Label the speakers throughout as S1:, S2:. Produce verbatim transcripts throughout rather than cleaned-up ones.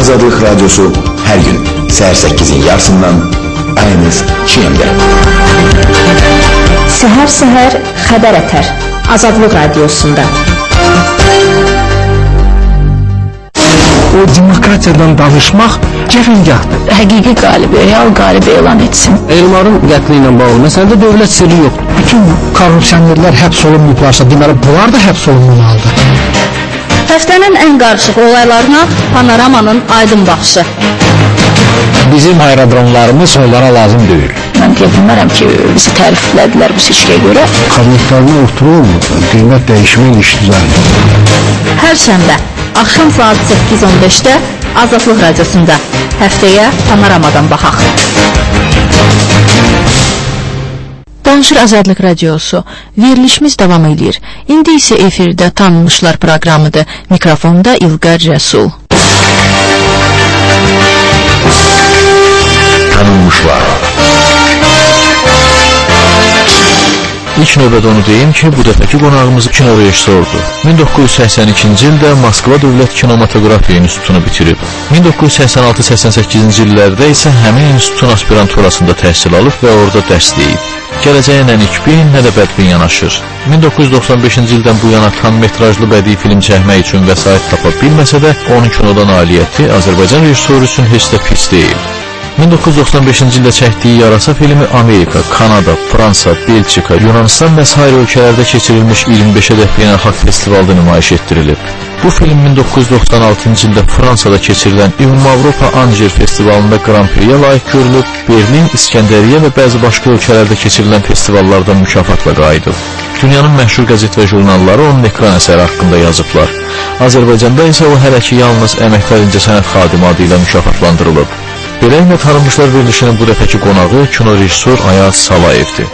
S1: Azadlıq Radyosu hər gün səhər səkkizin yarısından ayınız Çiyəmdə.
S2: Səhər-səhər xəbər ətər Azadlıq Radyosunda.
S3: O demokratiyadan danışmaq cəfəngahdır.
S4: Həqiqi qalibi, real qalibi elan etsin.
S3: Elmarın qətli ilə bağlı məsələdə dövlət sirri yoxdur. Bütün korrupsionerlər həbs olunmayıblarsa, deməli bunlar da həbs olunmalıdır.
S2: Həftənin ən qarışıq olaylarına Panoramanın aydın baxışı.
S3: Bizim aerodromlarımız onlara lazım deyil.
S4: Mən deyə bilmərəm ki, bizi təriflədilər bu seçkiyə görə.
S3: Kabinetlərine oturulmur, qiymət dəyişmək iş düzəldir.
S2: Hər şənbə axşam saat səkkiz on beşdə Azadlıq Radiosunda. Həftəyə Panoramadan baxaq.
S5: Danışır Azadlıq Radiosu. Verilişimiz davam edir. İndi isə efirdə Tanınmışlar proqramıdır. Mikrofonda İlqar Rəsul.
S1: Tanınmışlar.
S6: İlk növbədə onu deyim ki, bu dəfəki qonağımız kino rejissordur. min doqquz yüz səksən ikinci ildə Moskva Dövlət Kinematografiya İnstitutunu bitirib. min doqquz yüz səksən altı səksən səkkizinci illərdə isə həmin institutun aspiranturasında təhsil alıb və orada dərs deyib. Gələcəyə nə nikbin, nə də bədbin yanaşır. min doqquz yüz doxsan beşinci ildən bu yana tam metrajlı bədii film çəkmək üçün vəsait tapa bilməsə də, onun kinodan aliyyəti Azərbaycan rejissoru üçün heç də pis deyil. min doqquz yüz doxsan beşinci ildə çəkdiyi Yarasa filmi Amerika, Kanada, Fransa, Belçika, Yunanistan və sair ölkələrdə keçirilmiş iyirmi beşə dək beynəlxalq festivalda nümayiş etdirilib. Bu film min doqquz yüz doxsan altıncı ildə Fransada keçirilən Ümum Avropa Anger festivalında Grand Prix-yə layiq görülüb, Berlin, İskəndəriyyə və bəzi başqa ölkələrdə keçirilən festivallardan mükafatla qayıdıb. Dünyanın məşhur qəzet və jurnalları onun ekran əsəri haqqında yazıblar. Azərbaycanda isə o hələ ki yalnız əməkdar incəsənət xadimi adı ilə mükafatlandırılıb. Beləliklə Tanınmışlar verilişinin bu dəfəki qonağı kino rejissor Ayaz Salayevdir.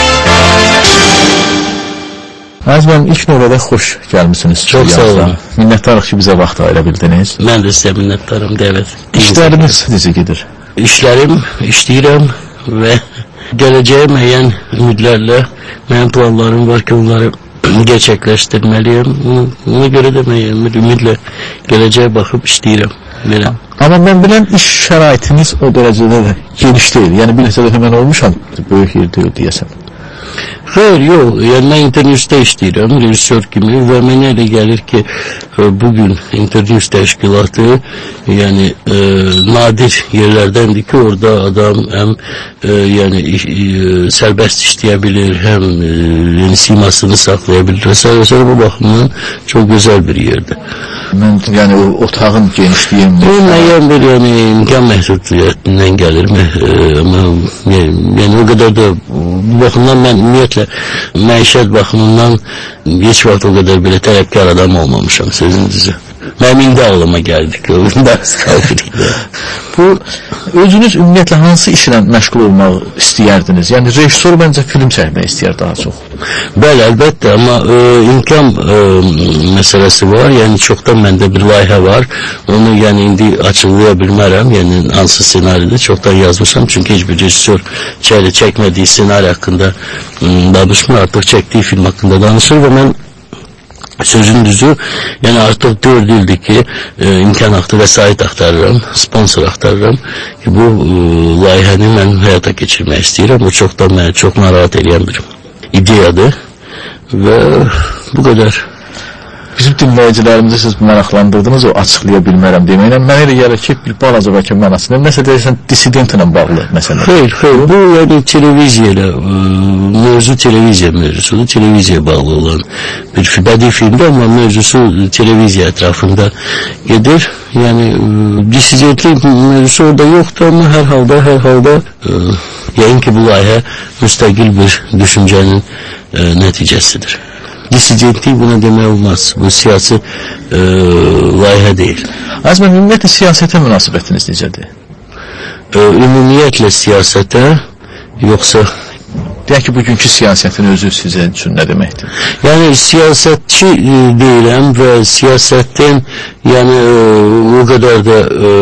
S6: Ayaz müəllim, ilk növbədə xoş gəlmişsiniz.
S7: Çox sağ olun.
S6: Minnətdarıq ki, bizə vaxt ayıra bildiniz.
S7: Mən də sizə minnətdarım, dəvət.
S6: İşləriniz necə gedir?
S7: İşlərim, işləyirəm və gələcəyə müəyyən ümidlərlə, müəyyən planlarım var ki, onları gerçəkləşdirməliyəm. Ona görə də müəyyən ümidlə gələcəyə baxıb işləyirəm. Biləm.
S6: Amma mən bilən iş şəraitiniz o dərəcədə də geniş deyil. Yəni bir neçə dəfə mən olmuşam, böyük yer deyil deyəsən.
S7: Xeyr, yox. Yəni mən internews-da işləyirəm, rejissor kimi və mənə elə gəlir ki, bugün internews təşkilatı yəni e, nadir yerlərdəndir ki, orada adam həm e, yəni e, sərbəst işləyə bilir, həm e, yəni, simasını saxlaya bilir. Məsələn, bu baxımdan çox gözəl bir yerdir.
S6: Mən yəni o otağın genişliyi
S7: o müəyyən bir yəni imkan məhdudiyyətindən gəlir mi? E, amma yəni, yəni o qədər də bu baxımdan mən ümumiyyətlə məişət baxımından heç vaxt o qədər belə tələbkar adam olmamışam sözünüzü. Mənim indi ağlıma gəldi ki, dərs qalırıq.
S6: Bu, özünüz ümumiyyətlə hansı işlə məşğul olmaq istəyərdiniz? Yəni rejissor məncə film çəkmək istəyər daha çox.
S7: Bəli, əlbəttə, amma e, imkan e, məsələsi var. Yəni çoxdan məndə bir layihə var. Onu yəni indi açıqlaya bilmərəm. Yəni hansı ssenaride çoxdan yazmışam. Çünki heç bir rejissor çəklə çəkmədiyi ssenari haqqında danışmır. Artıq çəkdiyi film haqqında danışır və mən sözün düzü, yəni artıq dörd ildir ki, e, imkan axtı vəsait axtarıram, sponsor axtarıram ki, bu e, layihəni mən həyata keçirmək istəyirəm. Bu çoxdan məni çox narahat edən bir ideyadır və bu qədər.
S6: Bizim dinləyicilərimizi siz maraqlandırdınız, o açıqlaya bilmərəm deməklə. Mən elə gəlir ki, bir balaca bəlkə mənasında, nəsə deyirsən, dissidentlə bağlı məsələ.
S7: Xeyr, xeyr, bu yəni televiziya ilə, mövzu televiziya mövzusudur, televiziyaya bağlı olan bir bədii filmdir, amma mövzusu televiziya ətrafında gedir. Yəni, dissidentlik mövzusu orada yoxdur, amma hər halda, hər halda, yəni ki, bu layihə müstəqil bir düşüncənin nəticəsidir. Dissidentlik buna demək olmaz. Bu siyasi e, layihə deyil.
S6: Azmən, ümumiyyətlə siyasətə münasibətiniz necədir?
S7: E, ümumiyyətlə siyasətə, yoxsa
S6: Deyək ki, bugünkü siyasətin özü sizin üçün nə deməkdir?
S7: Yəni siyasetçi e, deyiləm və siyasətdən yəni e, o qədər də e,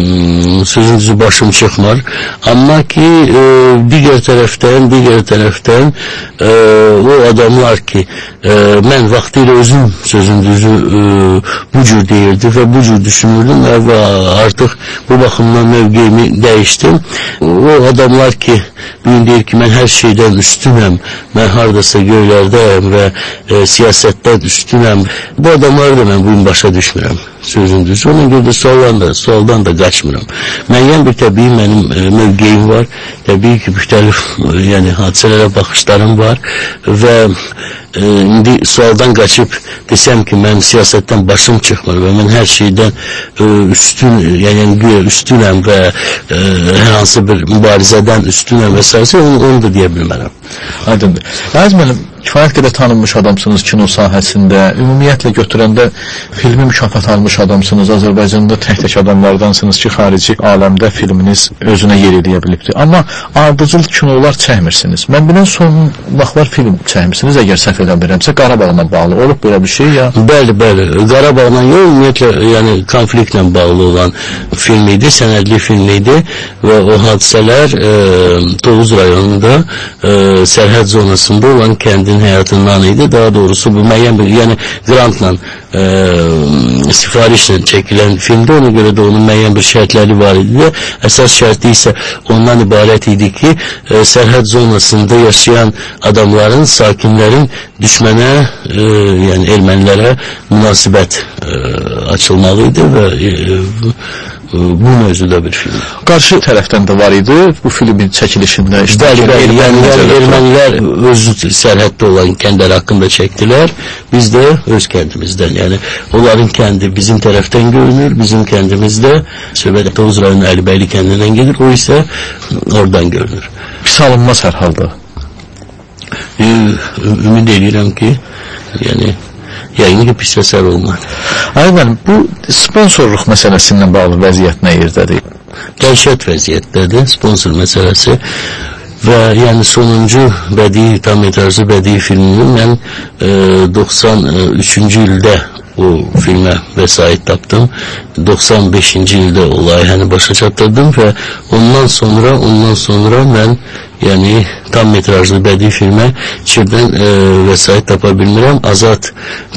S7: sözün düzü başım çıxmır. Amma ki e, digər tərəfdən, digər tərəfdən e, o adamlar ki e, mən vaxtilə özüm sözün düzü e, bu cür deyirdi və bu cür düşünürdüm və artıq bu baxımdan mövqeyimi dəyişdim. O adamlar ki bugün deyir ki mən hər şeydən üstünəm, mən hardasa göylərdəyəm və e, siyasətdən üstünəm. Bu adamları da mən bugün başa düşmürəm sözün düzü. Ona görə də sualdan da, sualdan da qaçmıram. Müəyyən bir təbii mənim e, mövqeyim var. Təbii ki, müxtəlif e, yəni hadisələrə baxışlarım var və e, indi sualdan qaçıb desəm ki, mən siyasətdən başım çıxmır və mən hər şeydən e, üstün, yəni güya üstünəm və e, hər hansı bir mübarizədən üstünəm və s. Onu, onu da deyə bilmərəm.
S6: Aydındır. Yalnız mənim kifayət qədər tanınmış adamsınız kino sahəsində, ümumiyyətlə götürəndə filmi mükafat almış adamsınız, Azərbaycanda tək-tək adamlardansınız ki, xarici aləmdə filminiz özünə yer eləyə bilibdir. Amma ardıcıl kinolar çəkmirsiniz. Mən bilən son vaxtlar film çəkmirsiniz, əgər səhv eləmirəmsə, Qarabağla bağlı olub belə bir şey ya?
S7: Bəli, bəli. Qarabağla yox, ümumiyyətlə, yəni konfliktlə bağlı olan film idi, sənədli film idi və o hadisələr e, Tovuz rayonunda e, sərhəd zonasında olan kəndin həyatından idi. Daha doğrusu bu müəyyən bir, yəni grantla e, sifarişlə çəkilən filmdə, ona görə də onun müəyyən bir şərtləri var idi. Əsas şərti isə ondan ibarət idi ki, e, sərhəd zonasında yaşayan adamların, sakinlərin düşmənə, e, yəni ermənilərə münasibət e, açılmalıydı və e, bu mövzuda bir film.
S6: Qarşı tərəfdən də var idi bu filmin çəkilişində.
S7: Bəli, bəli, yəni, yəni ermənilər özü sərhəddə olan kəndlər haqqında çəkdilər, biz də öz kəndimizdən, yəni onların kəndi bizim tərəfdən görünür, bizim kəndimizdə söhbət Tovuz rayonu Əlibəyli kəndindən gedir, o isə oradan görünür.
S6: Pis alınmaz hər halda.
S7: E, ümid edirəm ki, yəni yayını ki pis əsər olmadı.
S6: Aynen, bu sponsorluq məsələsindən bağlı vəziyyət nə yerdədir?
S7: Dəhşət vəziyyətdədir sponsor məsələsi və yəni sonuncu bədii, tam metrajlı bədii filmini mən e, doxsan üçüncü ildə o filmə vəsait tapdım. doxsan beşinci ildə o layihəni başa çatdırdım və ondan sonra ondan sonra mən yəni tam metrajlı bədii filmə içerdən e, vəsait tapa bilmirəm. Azad,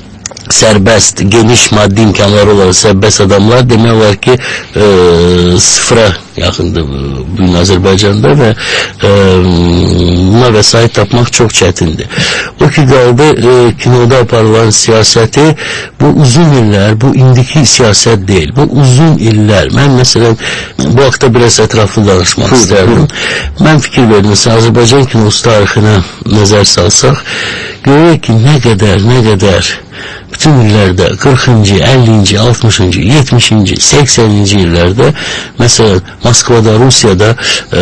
S7: sərbəst, geniş maddi imkanları olan sərbəst adamlar demək olar ki e, sıfıra yaxındır bugün Azərbaycanda və e, buna vəsait tapmaq çox çətindir. O ki qaldı e, kinoda aparılan siyasəti, bu uzun illər, bu indiki siyasət deyil, bu uzun illər. Mən məsələn bu haqda biraz ətraflı danışmaq istərdim. Mən fikir verdim, Azərbaycan kinosu tarixinə nəzər salsaq, görək ki nə qədər, nə qədər bütün illərdə qırxıncı, əllinci, altmışıncı, yetmişinci, səksəninci illərdə məsələn Moskvada, Rusiyada e,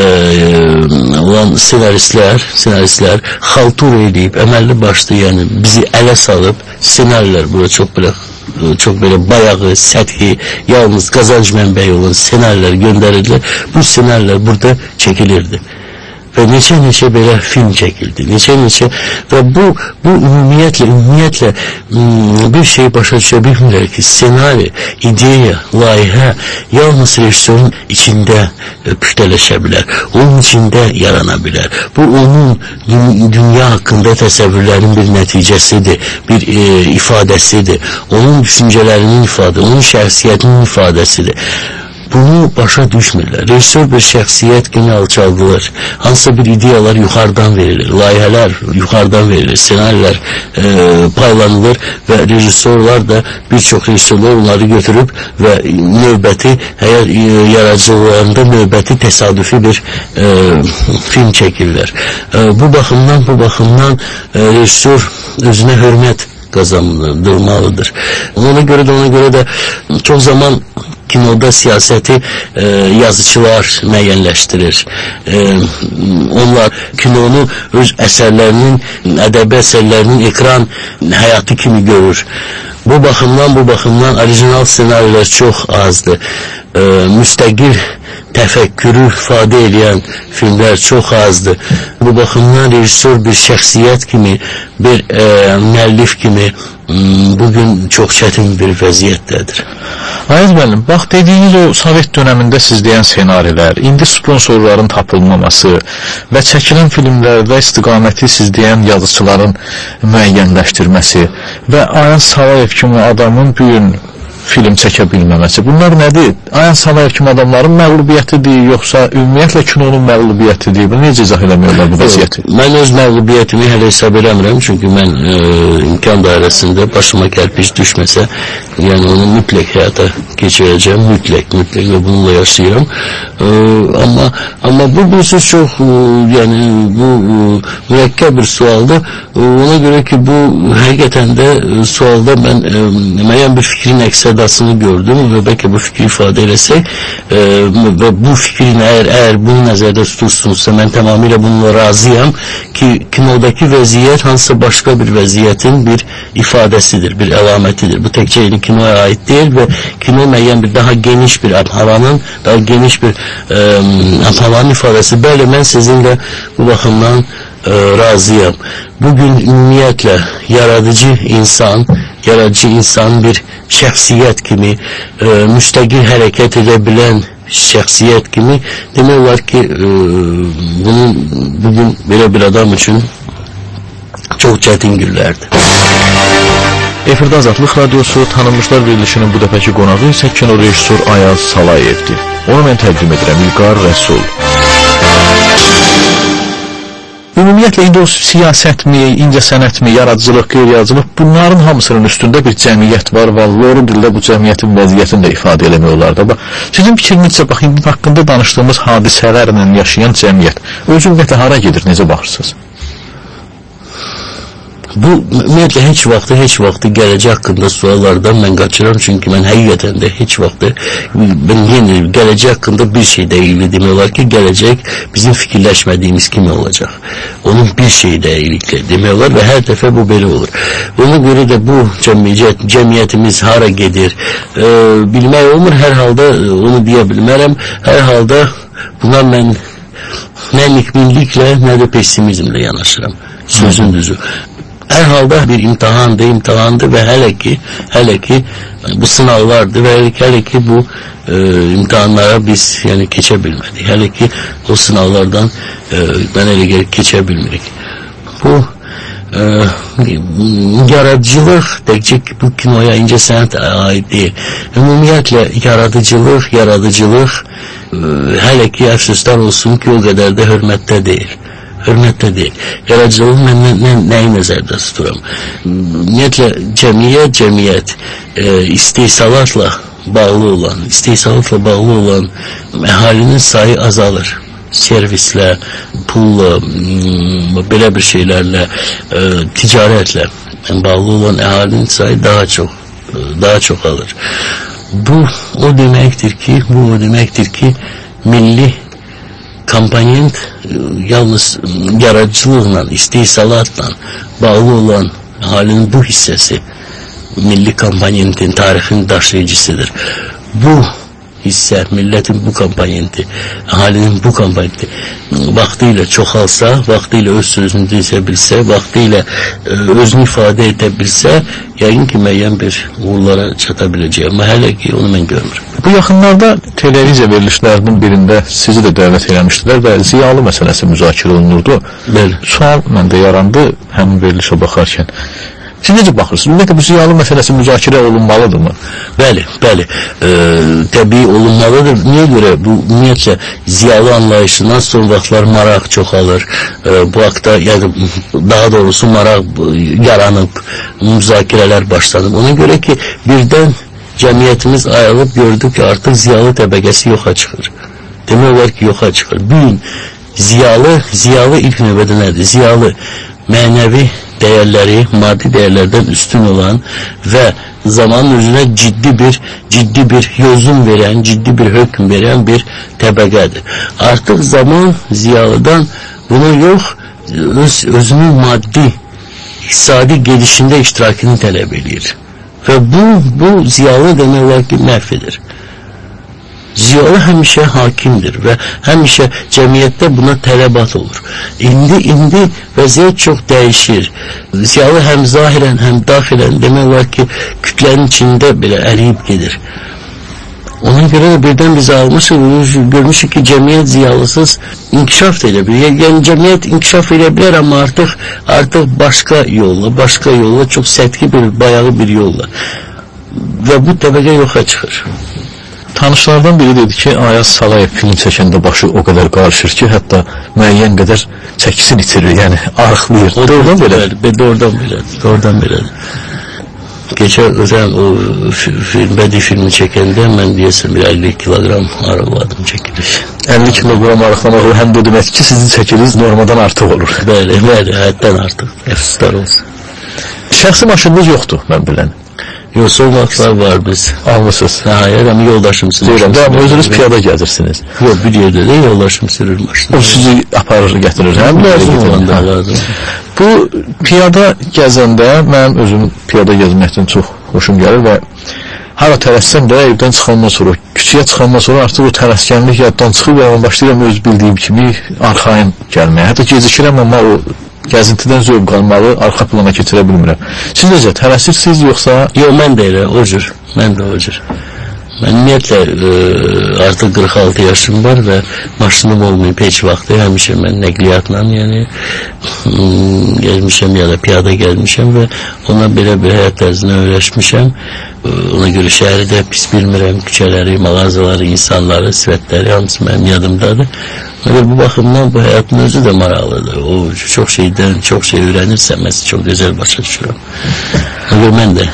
S7: olan senaristlər, senaristlər xaltur eləyib, əməlli başlı, yəni bizi ələ salıb, senarilər burada çox belə çox belə bayağı, səthi, yalnız qazanc mənbəyi olan senarilər göndərilir. Bu senarilər burada çəkilirdi. Və neçə-neçə belə film çəkildi, neçə-neçə və bu, bu ümumiyyətlə, ümumiyyətlə bir şey başa düşə bilmirlər ki, ssenari, ideya, layihə yalnız rejissorun içində pühtələşə bilər, onun içində yarana bilər. Bu, onun dünya haqqında təsəvvürlərin bir nəticəsidir, bir e, ifadəsidir, onun düşüncələrinin ifadə, onun şəxsiyyətinin ifadəsidir. Bunu başa düşmürlər. Rejissor bir şəxsiyyət kimi alçaldılır. Hansısa bir ideyalar yuxarıdan verilir, layihələr yuxarıdan verilir, senarilər e, paylanılır və rejissorlar da, bir çox rejissorlar onları götürüb və növbəti, əgər e, yaradıcılarında növbəti təsadüfi bir e, film çəkirlər. E, bu baxımdan, bu baxımdan e, rejissor özünə hörmət qazandırmalıdır. Ona görə də, ona görə də çox zaman kinoda siyaseti e, yazıcılar müəyyənləşdirir. E, onlar kinonu öz əsərlərinin, ədəbi əsərlərinin ekran həyatı kimi görür. Bu baxımdan, bu baxımdan orijinal senarilər çox azdır. E, müstəqil təfəkkürü ifadə edən filmlər çox azdır. Bu baxımdan rejissor bir şəxsiyyət kimi, bir e, müəllif kimi bugün çox çətin bir vəziyyətdədir.
S6: Ayaz müəllim, bax dediyiniz o Sovet dönəmində siz deyən senarilər, indi sponsorların tapılmaması və çəkilən filmlərdə istiqaməti siz deyən yazıçıların müəyyənləşdirməsi və Ayaz Salayev kimi adamın bu gün film çəkə bilməməsi. Bunlar nədir? Ayaz Salayev kimi adamların məğlubiyyətidir, yoxsa ümumiyyətlə kinonun məğlubiyyətidir? Bunu necə izah eləmiyorlar bu vəziyyəti?
S7: Mən öz məğlubiyyətimi hələ hesab eləmirəm, çünki mən e, imkan dairəsində başıma kərpiç düşməsə, yəni onu mütləq həyata keçirəcəm, mütləq, mütləq və bununla yaşayıram. E, amma amma bu bu söz çox, e, yəni bu e, mürəkkəb bir sualdır. E, ona görə ki, bu həqiqətən də e, sualda mən e, müəyyən bir fikrin əksər gördüm və bəlkə bu fikri ifadə eləsək e, və bu fikrin əgər, əgər bunu nəzərdə tutursunuzsa mən tamamilə bununla razıyam ki, kinodakı vəziyyət hansısa başqa bir vəziyyətin bir ifadəsidir, bir əlamətidir. Bu təkcə kinoya aid deyil və kino müəyyən bir daha geniş bir havanın, daha geniş bir e, havanın ifadəsi. Bəli, mən sizinlə bu baxımdan e, razıyam. Bugün ümumiyyətlə yaradıcı insan, yaradıcı insan bir şəxsiyyət kimi, e, müstəqil hərəkət edə bilən şəxsiyyət kimi demək olar ki, e, bunun bugün belə bir adam üçün çox çətin günlərdir.
S6: Efirdə Azadlıq Radiosu tanınmışlar verilişinin bu dəfəki qonağı isə kino rejissor Ayaz Salayevdir. Onu mən təqdim edirəm, İlqar Rəsul. Ümumiyyətlə, indi o siyasətmi, incəsənətmi, yaradıcılıq, qeyri-yaradıcılıq, bunların hamısının üstündə bir cəmiyyət var və loru dildə bu cəmiyyətin vəziyyətini də ifadə eləmiyorlar da. Sizin fikrinizcə, bax, indi haqqında danışdığımız hadisələrlə yaşayan cəmiyyət öz ümumiyyətlə hara gedir, necə baxırsınız?
S7: Bu, ümumiyyətlə, heç vaxtı, heç vaxtı gələcək haqqında suallardan mən qaçıram, çünki mən həqiqətən də heç vaxtı, ben yenə gələcək haqqında bir şey deyildi demək olar ki, gələcək bizim fikirləşmədiyimiz kimi olacaq. Onun bir şey dəyiliklə demək olar və hər dəfə bu belə olur. Ona görə də bu cəmiyyət, cəmiyyətimiz hara gedir, e, bilmək olmur, hər halda onu deyə bilmərəm, hər halda buna mən nə nikminliklə, nə də pessimizmlə yanaşıram, sözün düzü. Hər halda bir imtihandır, imtihandır və hələ ki, hələ ki bu sınavlardır və hələ ki, hələ ki bu e, imtihanlara biz yəni keçə bilmədik. Hələ ki o sınavlardan e, mən elə gəlir keçə bilmirik. Bu e, yaradıcılıq təkcə bu kinoya, incəsənət aid deyil. Ümumiyyətlə yaradıcılıq, yaradıcılıq e, hələ ki əfsuslar olsun ki o qədər də hörmətdə deyil. Hörmətdə deyil. Yaradıcılıq mən nə, nə, nəyi nəzərdə tuturam? Ümumiyyətlə, cəmiyyət, cəmiyyət e, istehsalatla bağlı olan, istehsalatla bağlı olan əhalinin sayı azalır. Servislə, pulla, belə bir şeylərlə, e, ticarətlə bağlı olan əhalinin sayı daha çox, daha çox alır. Bu, o deməkdir ki, bu o deməkdir ki, milli komponent yalnız yaradıcılıqla, istehsalatla bağlı olan halinin bu hissəsi milli komponentin, tarixin daşıyıcısıdır. Bu hissə, millətin bu komponenti, halinin bu komponenti vaxtıyla çoxalsa, vaxtıyla öz sözünü desə bilsə, vaxtıyla özünü ifadə edə bilsə, yəqin ki, müəyyən bir uğurlara çata biləcək. Amma hələ ki, onu mən görmürəm.
S6: Bu yaxınlarda televiziya verilişlərinin birində sizi də dəvət eləmişdilər və ziyalı məsələsi müzakirə olunurdu. Bəli. Sual məndə yarandı həmin verilişə baxarkən. Siz necə baxırsınız? Ümumiyyətlə, bu ziyalı məsələsi müzakirə olunmalıdırmı? Bəli, bəli. E, təbii olunmalıdır. Niyə görə? Bu, ümumiyyətlə, ziyalı anlayışından son vaxtlar maraq çoxalır. E, bu haqda, yəni, daha doğrusu maraq yaranıb, müzakirələr başlanıb. Ona görə ki, birdən cəmiyyətimiz ayılıb gördük ki, artıq ziyalı təbəqəsi yoxa çıxır. Demək olar ki, yoxa çıxır. Bu gün ziyalı, ziyalı ilk növbədə nədir? Ziyalı mənəvi
S7: değerleri maddi değerlerden üstün olan ve zamanın özüne ciddi bir ciddi bir yozum veren, ciddi bir hüküm veren bir tebekadır. Artık zaman Ziyalı'dan bunu yok, öz, özünün maddi iktisadi gelişinde iştirakini talep edilir. Ve bu, bu Ziyalı demek olarak ki mahvedir. Ziyalı həmişə hakimdir ve həmişə cemiyette buna tələbat olur. İndi, indi vəziyyət çox dəyişir. Ziyalı hem zahiren hem dahilen demek var ki kütlenin içinde bile eriyip gelir. Ona göre de birden biz almışız, görmüşük ki cemiyet ziyalısız inkişaf edebilir. Yani cemiyet inkişaf edebilir ama artık artık başka yolla, başka yolla, çok setki bir, bayağı bir yolla. Ve bu təbəqə yoxa çıxır.
S6: Tanışlardan biri dedi ki, Ayaz Salayev film çəkəndə başı o kadar qarışır ki, hətta müəyyən qədər çəkisini itirir, yəni arıqlayır.
S7: O doğrudan belədir, doğrudan belədir, doğrudan belədir. Geçen özel o film, bedi filmi çekende ben diyesem bir elli kilogram arıqladım çekiliş.
S6: elli kilogram arıqlamağı həm də demək ki, sizin çəkiniz normadan artıq olur.
S7: Bəli, bəli, həddən artıq. Əfsuslar olsun.
S6: Şəxsi maşınınız yoxdur, mən bilən.
S7: Yox, sol vaxtlar var biz.
S6: Almışsınız.
S7: Hayır, ama yoldaşım sürür.
S6: Deyirəm, amma özünüz piyada gəzirsiniz.
S7: Yox, bir yerdə də yoldaşım sürür maşını.
S6: O sizi aparır, gətirir. Həm
S7: lazım olanda lazım.
S6: Bu piyada gəzəndə mənim özüm piyada gəzməkdən çox xoşum gəlir və hara tələssəm də evdən çıxandan sonra, küçüyə çıxandan sonra artıq o tələskənlik yaddan çıxır və mən başlayıram öz bildiyim kimi arxayın gəlməyə. Hətta gecikirəm, amma o gəzintidən zövq almalı, arxa plana keçirə bilmirəm. Siz necə, tələsirsiniz yoxsa?
S7: Yox, mən də elə, o cür. Mən də o cür. Ben ümumiyyətlə e, artıq qırx altı yaşım var və maşınım olmayıb heç vaxtı. Həmişə mən nəqliyyatla, yəni gəlmişəm ya da piyada gəlmişəm və ona belə bir həyat tərzinə öyrəşmişəm. E, ona görə şəhəri də pis bilmirəm, küçələri, mağazaları, insanları, sifətləri hamısı mənim yadımdadır. Ve bu bakımdan bu hayatın özü de maraqlıdır. O çok şeyden çok şey öğrenirsen mesela çok güzel başa düşürüm. Ama ben de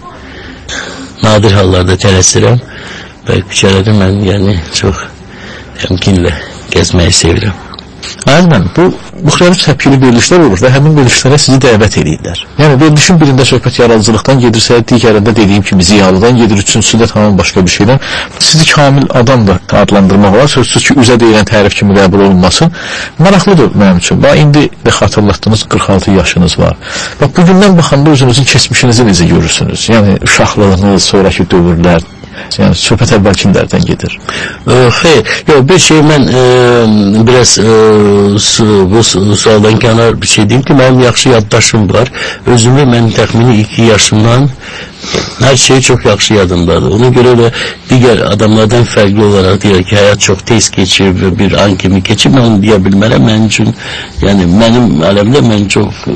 S7: nadir hallarda tələsirəm və küçələrdə mən yəni çox təmkinlə gəzməyi sevirəm.
S6: Aynen, bu müxtəlif təpkili verilişlər olur və həmin verilişlərə sizi dəvət edirlər. Yəni verilişin birində söhbət yaradıcılıqdan gedirsə, digərində dediyim kimi ziyalıdan gedir, üçüncüsündə tamam başqa bir şeydən. Sizi kamil adam da adlandırmaq olar, sözsüz ki, üzə deyilən tərif kimi qəbul olunmasın. Maraqlıdır mənim üçün. Bax, indi də xatırlatdınız, qırx altı yaşınız var. Bax, bugündən baxanda özünüzün keçmişinizi necə görürsünüz? Yəni, uşaqlığınız, sonraki dövrlər, yani söhbət əvvəlkinlərdən gedir.
S7: Xeyr, yox, bir şey mən e, biraz e, bu sualdan kənar bir şey deyim ki, mənim yaxşı yaddaşım var. Özümü mən təxmini iki yaşımdan her şey çok yaxşı yadımdadır. Ona göre de diğer adamlardan farklı olarak diyor ki hayat çok tez geçir ve bir an kimi geçir. Ben onu diyebilmem. Benim için yani benim alemde ben çok e,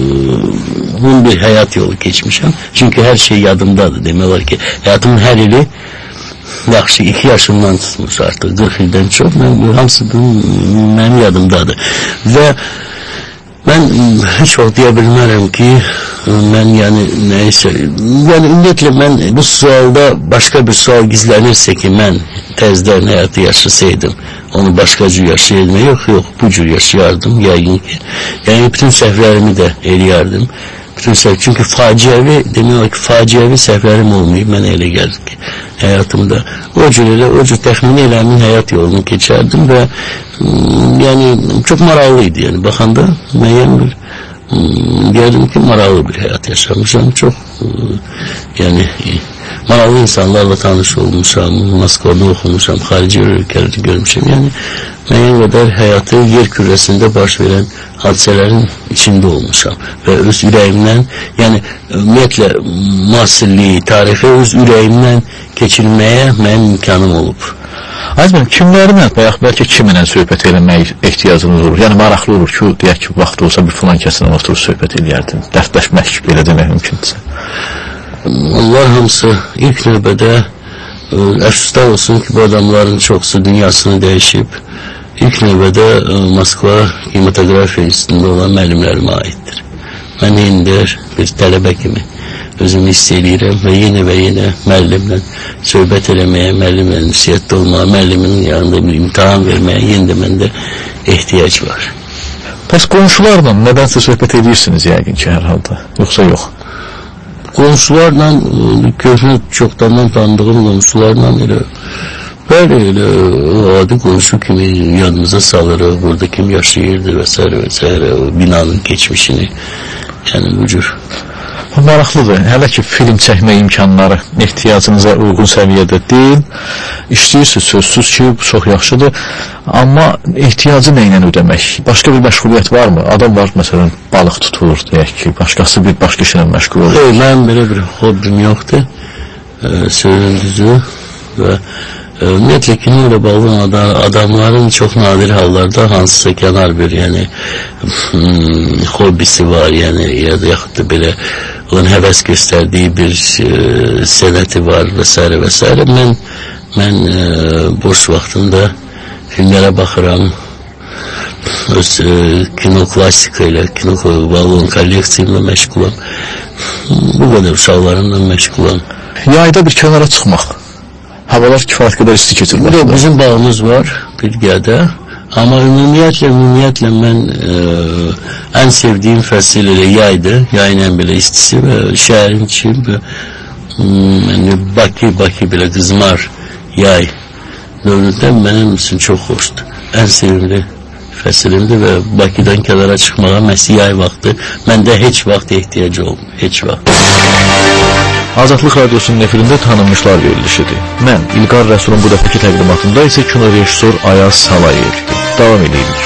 S7: bunun bir hayat yolu geçmişim. Çünkü her şey yadımdadır. Demek var ki hayatımın her ili yaxşı iki yaşımdan tutmuş artık. qırx ildən çok. Ben hamısı benim yadımdadır. Ve ben hiç vaxt deyə bilmərəm ki, mən yəni neyse, yani ümumiyyətlə mən bu sualda başka bir sual gizlənirsə ki, mən təzdən həyatı yaşasaydım, onu başka cür yaşayaydım, yok yok bu cür yaşayardım, yəqin ki, yani bütün səhvlərimi də eləyərdim. Bütün səhv, çünkü faciəvi, demək ki, faciəvi səhvlərim olmayıb, mən elə gəldi ki, həyatımda. O cür elə, o cür təxmini eləmin həyat yolunu keçərdim və yani çok maraqlıydı, yani baxanda müəyyən bir diyelim ki maraqlı bir hayat yaşamışam, çok yani maraqlı insanlarla tanış olmuşam, Moskvada okumuşam, xarici ülkeleri görmüşəm, yani müəyyən qədər həyatı yer kürəsində baş verən hadisələrin içinde olmuşam ve öz ürəyimdən, yani ümumiyyətlə müasirliyi, tarifi öz ürəyimdən keçirməyə mənim imkanım olub.
S6: Azmən, kimlərlə və yaxud bəlkə kiminlə söhbət eləmək ehtiyacınız olur? Yəni, maraqlı olur ki, deyək ki, vaxt olsa bir filan kəsinlə oturub söhbət eləyərdim. Dərdləşmək, belə demək mümkündürsə.
S7: Onlar hamısı ilk növbədə əfsuslar olsun ki, bu adamların çoxsu dünyasını dəyişib. İlk növbədə Moskva Kinematografiya İnstitutunda olan müəllimlərimə aiddir. Mən indi bir tələbə kimi özümü hiss edirəm və yenə və yenə müəllimlə söhbət eləməyə, müəllimlə ünsiyyətdə olmağa, müəllimin yanında bir imtahan verməyə yenə də məndə ehtiyac var.
S6: Bəs qonşularla nədənsə söhbət edirsiniz yəqin ki, hər halda, yoxsa yox?
S7: Qonşularla, köhnə çoxdandan tanıdığım qonşularla elə, bəli, elə adi qonşu kimi yanımıza salırıq, burada kim yaşayırdı və s. və s. binanın geçmişini, yəni bu cür.
S6: Maraqlıdır, hələ ki film çəkmə imkanları ehtiyacınıza uyğun səviyyədə deyil, işləyirsiniz, sözsüz ki, bu çox yaxşıdır, amma ehtiyacı nə ilə ödəmək? Başqa bir məşğuliyyət varmı? Adam var, məsələn, balıq tutur, deyək ki, başqası bir başqa işlə məşğul olur.
S7: Yox, mənim belə bir hobbim yoxdur, e, sözün düzü və ümumiyyətlə kino ilə bağlı adamların çox nadir hallarda hansısa kənar bir yəni hmm, hobbisi var, yəni ya da yaxud da belə onun həvəs göstərdiyi bir e, sənəti var və s. və s. Mən, mən e, boş vaxtımda filmlərə baxıram, öz e, kino klasika ilə, kino balon kolleksiyamla məşğulam, bu qədər uşaqlarımla məşğulam.
S6: Yayda bir kənara çıxmaq, havalar kifayət qədər isti keçir.
S7: Bizim bağımız var Bilgədə, amma ümumiyyətlə, ümumiyyətlə mən e, ən sevdiyim fəsil elə yaydır, yayın ən belə istisi və şəhərin içi və yəni Bakı, Bakı belə qızmar yay dövründə mənim üçün çox xoşdur. Ən sevimli fəsilimdir və Bakıdan kənara çıxmağa məhz yay vaxtı məndə heç vaxt ehtiyacı olmur, heç vaxt.
S6: Azadlıq Radiosunun efirində tanınmışlar verilişidir. Mən, İlqar Rəsulun bu dəfəki təqdimatında isə kino rejissor Ayaz Salayev. Davam edirik.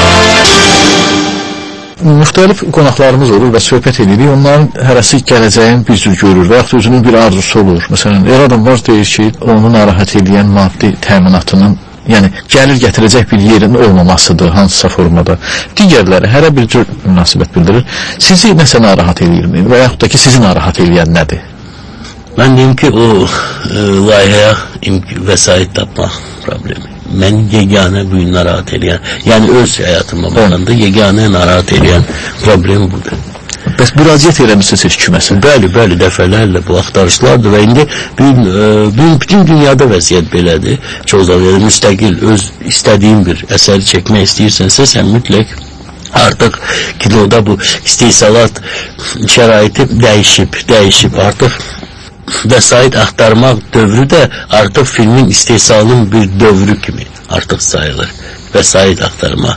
S6: Müxtəlif qonaqlarımız olur və söhbət edirik. Onların hərəsi gələcəyin bir cür görür və yaxud özünün bir arzusu olur. Məsələn, elə adam var deyir ki, onu narahat edən maddi təminatının, yəni gəlir gətirəcək bir yerin olmamasıdır hansısa formada. Digərləri hərə bir cür münasibət bildirir. Sizi nəsə narahat edirmi və yaxud da ki, sizi narahat edən nədir?
S7: Mən deyim ki, o e, layihəyə vəsait tapma problemi. Mən yeganə bu gün narahat edən, yəni öz həyatıma baxanda yeganə narahat edən problem budur.
S6: Bəs müraciət eləmişsiniz heç kiməsə?
S7: Bəli, bəli, dəfələrlə bu axtarışlardır və indi bugün, bugün bütün dünyada vəziyyət belədir. Çox zaman müstəqil, öz istədiyin bir əsəri çəkmək istəyirsənsə, sən mütləq artıq kinoda bu istehsalat şəraiti dəyişib, dəyişib artıq vəsait axtarmaq dövrü də artıq filmin istehsalının bir dövrü kimi artıq sayılır. Vəsait axtarmaq.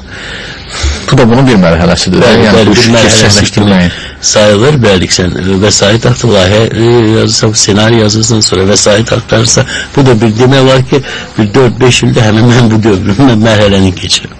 S6: Bu da bunun bir mərhələsidir.
S7: Bəli, yəni, bəli, bir mərhələsi kimi sayılır. Bəli, sən vəsait axtı, layihə yazırsan, senari yazırsan, sonra vəsait axtarırsa, bu da bir demək var ki, bir dörd beş ildə həmin mən bu dövrün mərhələni keçirəm.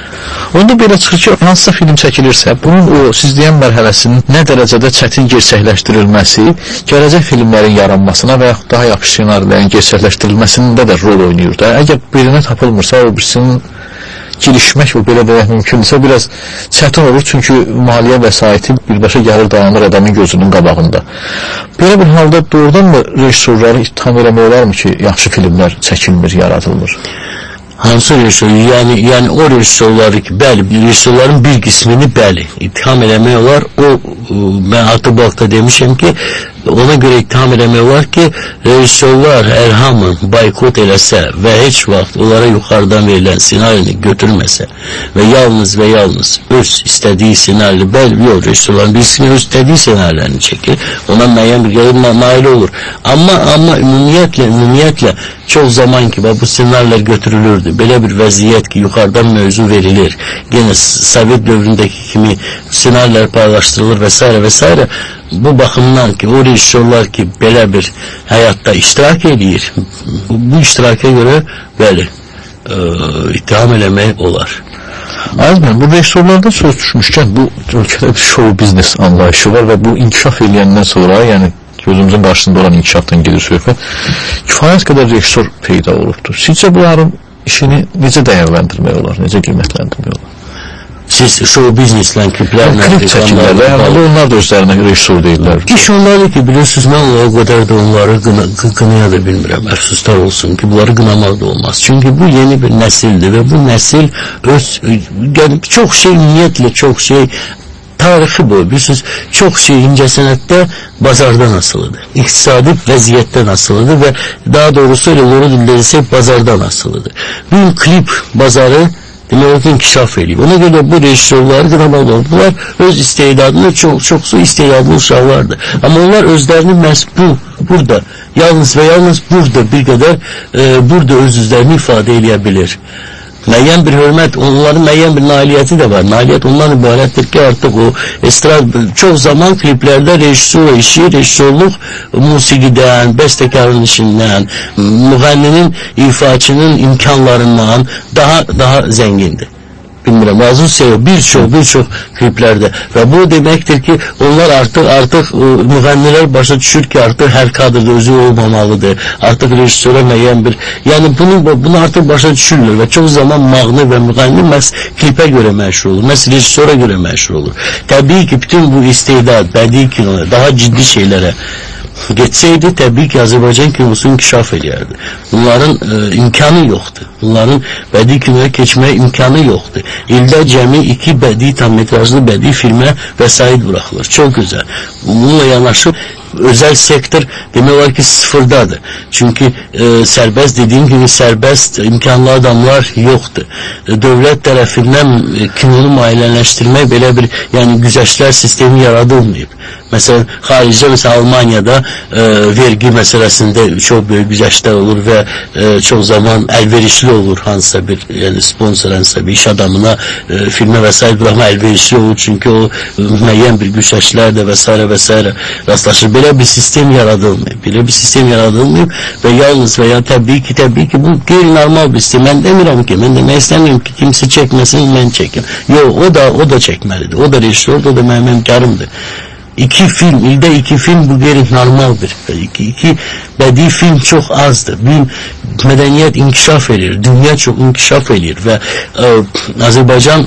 S6: Onda belə çıxır ki, hansısa film çəkilirsə, bunun o siz deyən mərhələsinin nə dərəcədə çətin gerçəkləşdirilməsi, gələcək filmlərin yaranmasına və yaxud daha yaxşı senarilərin gerçəkləşdirilməsində də rol oynayır da. Əgər birinə tapılmırsa, o birisinin girişmək o belə deyək mümkündürsə, biraz çətin olur, çünki maliyyə vəsaiti birbaşa gəlir dayanır adamın gözünün qabağında. Belə bir halda doğrudan mı rejissorları ittiham eləmək olarmı ki, yaxşı filmlər çəkilmir, yaradılmır?
S7: Hansı rejissor? Yəni, yəni o rejissorları ki, bəli, rejissorların bir qismini bəli, ittiham eləmək olar. O, mən artıq bu haqda demişəm ki, ona görə ittiham eləmək olar ki, rejissorlar hər hamı boykot eləsə və heç vaxt onlara yuxarıdan verilən senarini götürməsə və yalnız və yalnız öz istədiyi senarili, bəli, yox, rejissorların birisini öz istədiyi senarilərini çəkir, ona müəyyən bir gəlir nail olur. Amma, amma ümumiyyətlə, ümumiyyətlə çox zaman ki, bu senarilər götürülürdü. Belə bir vəziyyət ki, yuxarıdan mövzu verilir. Yenə Sovet dövründəki kimi senarilər paylaşdırılır və s. və s. Bu baxımdan ki, o rejissorlar ki, belə bir həyatda iştirak edir, bu iştiraka görə bəli, e, ittiham eləmək olar.
S6: Azmən, bu rejissorlardan söz düşmüşkən, bu ölkədə bir show biznes anlayışı var və bu inkişaf eləyəndən sonra, yəni gözümüzün qarşısında olan inkişafdan gedir söhbət, kifayət qədər rejissor peyda olubdur. Sizcə bunların işini necə dəyərləndirmək olar, necə qiymətləndirmək olar?
S7: Siz show bizneslə kliplərlə
S6: klip çəkirlər, yəni onlar da özlərinə rejissor deyirlər.
S7: İş onlardır ki, bilirsiniz, mən o qədər də onları qınaya da bilmirəm, əfsuslar olsun ki, bunları qınamaq da olmaz. Çünki bu yeni bir nəsildir və bu nəsil öz, yəni çox şey, niyyətlə çox şey, tarixi bu, bilirsiniz, çox şey incəsənətdə bazardan asılıdır. İqtisadi vəziyyətdən asılıdır və daha doğrusu elə doğru dildə desək bazardan asılıdır. Bu klip bazarı demək olar ki, inkişaf eləyib. Ona görə bu rejissorlar, dramalar, bunlar öz istedadını, çox, çoxsu istedadlı uşaqlardır. Amma onlar özlərini məhz bu, burada, yalnız və yalnız burada bir qədər, e, burada öz üzlərini ifadə eləyə bilir. Müəyyən bir hörmət, onların müəyyən bir nailiyyəti də var. Nailiyyət ondan ibarətdir ki, artıq o estrad, çox zaman kliplərdə rejissor işi, rejissorluq musiqidən, bəstəkarın işindən, müğənninin, ifaçının imkanlarından daha daha zəngindir. Bilmirəm, razı bir çox, bir çox kliplərdə və bu deməkdir ki, onlar artıq, artıq müğənnilər başa düşür ki, artıq hər kadrda özü olmamalıdır, artıq rejissora müəyyən bir, yəni bunu, bunu artıq başa düşürlər və çox zaman mahnı və müğənni məhz klipə görə məşhur olur, məhz rejissora görə məşhur olur. Təbii ki, bütün bu istedad, bədii kinoya, daha ciddi şeylərə geçseydi təbii ki, Azərbaycan kinosu inkişaf edərdi. Bunların e, imkanı yoxdur. Bunların bədii kinoya keçməyə imkanı yoxdur. İldə cəmi iki bədii, tam metrajlı bədii filmə vəsait buraxılır. Çox gözəl. Bununla yanaşı özel sektör demək olar ki sıfırdadır. Çünkü e, sərbəst dediyim gibi sərbəst imkanlı adamlar yoxdur. E, dövlət tərəfindən e, kinonu maliyyələşdirmək belə bir yəni güzəştlər sistemi yaradılmayıb. Mesela xaricdə, mesela Almanya'da e, vergi məsələsində çox böyük güzəştlər olur və e, çox zaman əlverişli olur hansısa bir yani sponsor, hansısa bir iş adamına e, filmə vəsait bırakma əlverişli olur. Çünkü o e, müəyyən bir güzəştlər də vəsairə vəsairə rastlaşır. Belə bir sistem yaradılmayıb. Belə bir sistem yaradılmayıb və yalnız və ya təbii ki, təbii ki bu qeyri-normal bir sistem. Mən demirəm ki, mən demək istəmirəm ki, kimsə çəkməsin, mən çəkim. Yox, o da o da çəkməlidir. O da rejissor, o da mənim həmkarımdır. İki film, ildə iki film bu qeyri-normaldır. İki, iki bədii film çox azdır. Bir mədəniyyət inkişaf edir, dünya çox inkişaf edir və e, Azərbaycan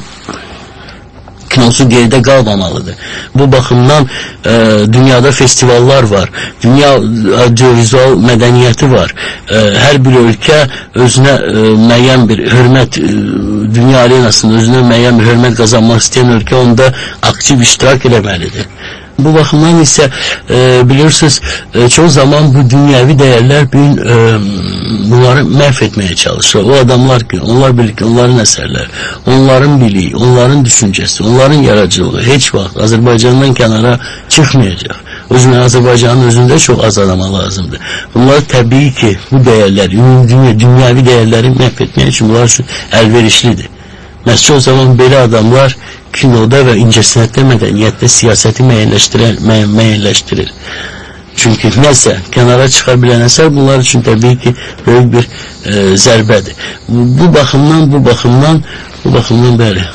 S7: kinosu geride qalmamalıdır. Bu baxımdan e, dünyada festivallar var. Dünya audiovizual mədəniyyəti var. E, hər bir ölkə özünə e, müəyyən bir hörmət, e, dünya arenasında özünə müəyyən bir hörmət qazanmaq istəyən ölkə onda aktiv iştirak eləməlidir. Bu baxımdan ise e, bilirsiniz e, çoğu zaman bu dünyevi değerler bugün e, bunları mahvetmeye çalışıyor. O adamlar ki onlar birlikte onların eserler, onların biliği, onların düşüncesi, onların yaratıcılığı hiç vaxt Azerbaycan'dan kenara çıkmayacak. O yüzden Azerbaycan'ın özünde çok az adama lazımdır. Bunlar tabii ki bu değerler, dünya, dünyevi değerleri mahvetmeye için bunlar şu elverişlidir. Mesela çoğu zaman böyle adamlar kinoda ve incəsənətdə, mədəniyyətdə siyaseti müəyyənləşdirir, müəyyənləşdirir. Çünkü nəsə kənara çıxa bilən əsər bunlar için tabii ki böyük bir e, zərbədir. Bu, bu baxımdan, bu baxımdan, bu baxımdan bəli.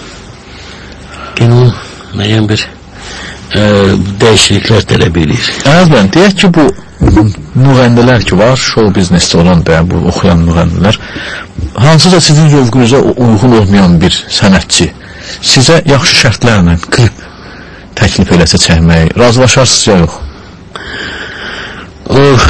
S7: Kino müəyyən bir e, dəyişikliklər tələb edir.
S6: Ənəz bəy, deyək ki bu müğənnilər ki var, show biznesdə olan da bu oxuyan müğənnilər, hansısa sizin zövqünüzə uyğun olmayan bir sənətçi sizə yaxşı şərtlərlə klip təklif eləsə çəkmək, razılaşarsınız ya yox?
S7: Of.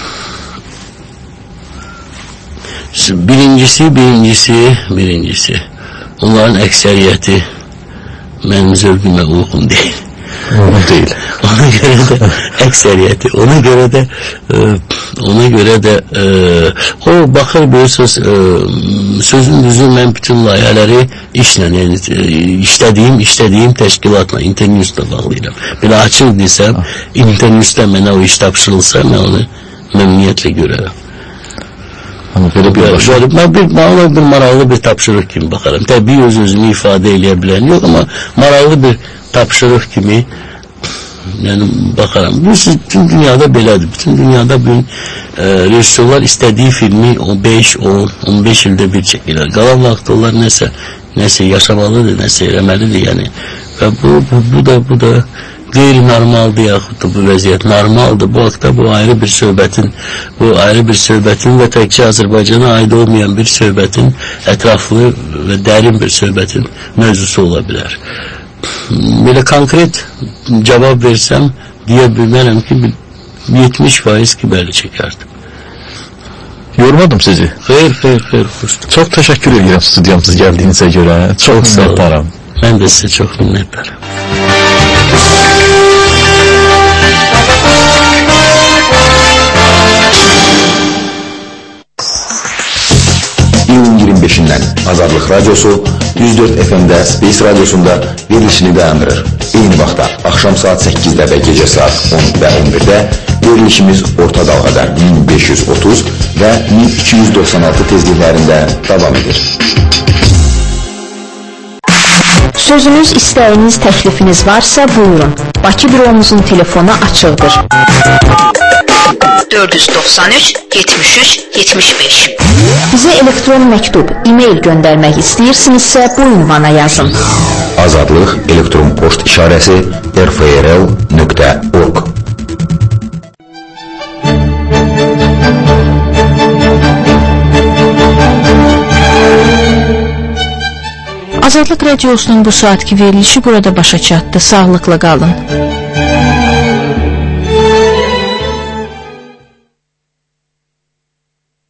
S7: Birincisi, birincisi, birincisi. Onların əksəriyyəti mənim zövqümə uyğun deyil.
S6: Uyğun deyil.
S7: Ona göre de eksəriyeti, ona göre de e, ona göre de e, o bakır bilirsiniz e, sözün düzü mən bütün layihələri işlə, yəni e, işlədiyim, işlədiyim təşkilatla, internetlə bağlayıram. Belə açıq desəm, internetlə mənə o iş tapşırılsa, mən onu məmnuniyyətlə görərəm.
S6: Ama böyle bir
S7: başa. Ben bir, bana bir maraqlı bir tapşırıq kimi bakarım. Təbii öz özünü ifadə eləyə bilən yox, ama maraqlı bir tapşırıq kimi yani bakarım. Bu bütün dünyada belədir. Bütün dünyada bugün e, rejissorlar istediği filmi on beş, on, on beş ildə bir çəkirlər. Qalan vaxt onlar nəsə, nəsə yaşamalıdır, nəsə eləməlidir yani. Və bu, bu, bu da, bu da qeyri-normaldır yaxud da bu vəziyyət normaldır. Bu haqda bu ayrı bir söhbətin, bu ayrı bir söhbətin və təkcə Azərbaycana aid olmayan bir söhbətin, ətraflı və dərin bir söhbətin mövzusu ola bilər. Belə konkret cavab versəm, deyə bilmərəm ki, yetmiş faiz ki, bəli çəkərdim.
S6: Yormadım sizi.
S7: Xeyr, xeyr, xeyr. Xoşdur.
S6: Çok teşekkür ediyorum stüdyomuza geldiğinize göre. Çok minnettarım.
S7: Ben de size çok minnettarım.
S1: iyun iyirmi beşindən Azadlıq Radiosu yüz dörd F M-də Space Radiosunda verilişini dayandırır. Eyni vaxtda axşam saat səkkizdə və gecə saat on və on birdə verilişimiz orta dalğada min beş yüz otuz və min iki yüz doxsan altı tezliklərində davam edir.
S2: Sözünüz, istəyiniz, təklifiniz varsa buyurun. Bakı büromuzun telefonu açıqdır.
S4: dörd yüz doxsan üç yetmiş üç yetmiş beş.
S2: Bizə elektron məktub, e-mail göndərmək istəyirsinizsə bu ünvana yazın.
S1: Azadlıq elektron poçt işarəsi r f r l nöqtə org.
S5: Azadlıq Radiosunun bu saatki verilişi burada başa çatdı. Sağlıqla qalın.